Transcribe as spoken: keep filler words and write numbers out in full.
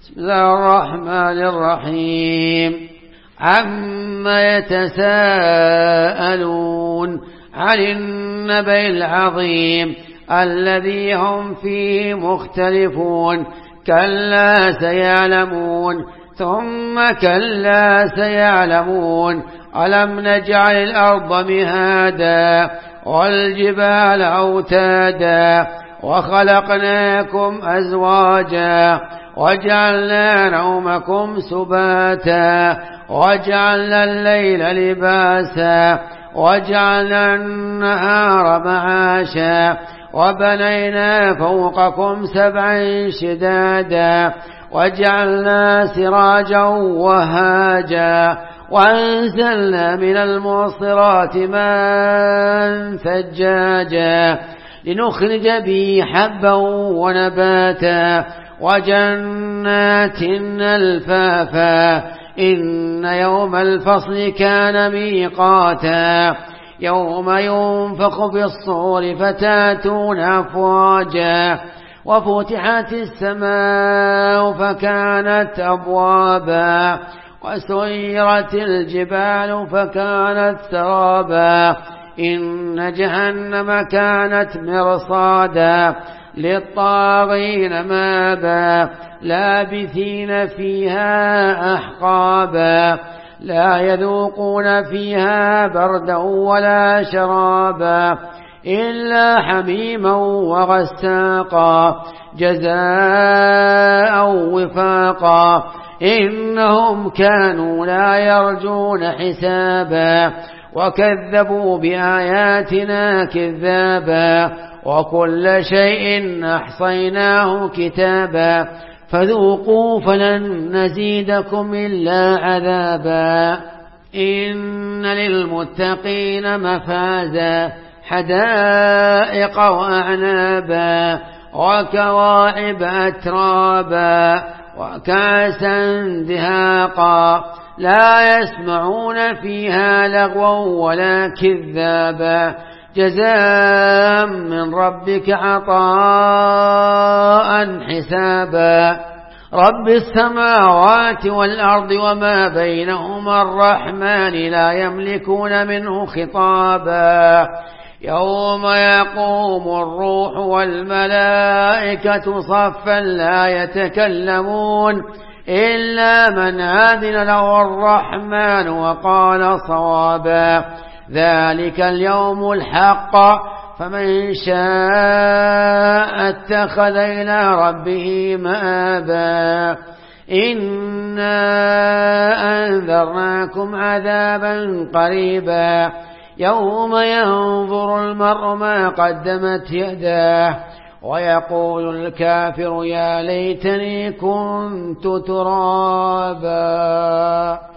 بسم الله الرحمن الرحيم. عما يتساءلون عن النبأ العظيم الذي هم فيه مختلفون. كلا سيعلمون ثم كلا سيعلمون. ألم نجعل الأرض مهادا والجبال أوتادا وخلقناكم أزواجا وجعلنا نومكم سباتا وجعلنا الليل لباسا وجعلنا النهار معاشا وبنينا فوقكم سبعا شدادا وجعلنا سراجا وهاجا وأنزلنا من المعصرات ماء ثجاجا لنخرج به حبا ونباتا وجنات ألفافا. إن يوم الفصل كان ميقاتا يوم ينفخ في الصور فتاتون أفواجا وفتحت السماء فكانت أبوابا وسيرت الجبال فكانت سرابا. إن جهنم كانت مرصادا للطاغين مابا لابثين فيها أحقابا لا يذوقون فيها بردا ولا شرابا إلا حميما وغساقا جزاء وفاقا. إنهم كانوا لا يرجون حسابا وكذبوا بآياتنا كذابا وكل شيء أحصيناه كتابا فذوقوا فلن نزيدكم إلا عذابا. إن للمتقين مفازا حدائق وأعنابا وكواعب أترابا وكاسا دهاقا لا يسمعون فيها لغوا ولا كذابا جزاء من ربك عطاء حسابا. رب السماوات والأرض وما بينهما الرحمن لا يملكون منه خطابا. يوم يقوم الروح والملائكة صفا لا يتكلمون إلا من آذن له الرحمن وقال صوابا. ذلك اليوم الحق فمن شاء اتخذ إلى ربه مآبا. إنا أنذرناكم عذابا قريبا يوم ينظر المرء ما قدمت يداه ويقول الكافر يا ليتني كنت ترابا.